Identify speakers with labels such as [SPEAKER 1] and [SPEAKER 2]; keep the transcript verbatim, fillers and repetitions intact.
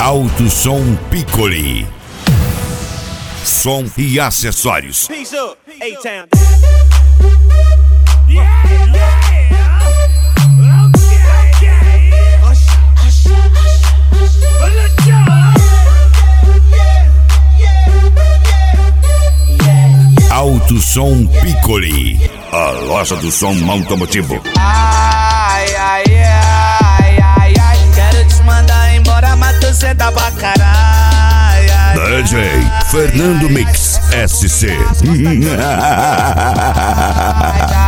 [SPEAKER 1] Alto Som Piccoli. Som e acessórios.
[SPEAKER 2] Peace up, A-Town.
[SPEAKER 1] Alto Som Piccoli, a loja do som automotivo.
[SPEAKER 3] Ai, ai, ai, ai, ai, quero te mandar embora, mas tu senta pra caralho.
[SPEAKER 1] D J Fernando Mix S C.
[SPEAKER 3] Ai, ai,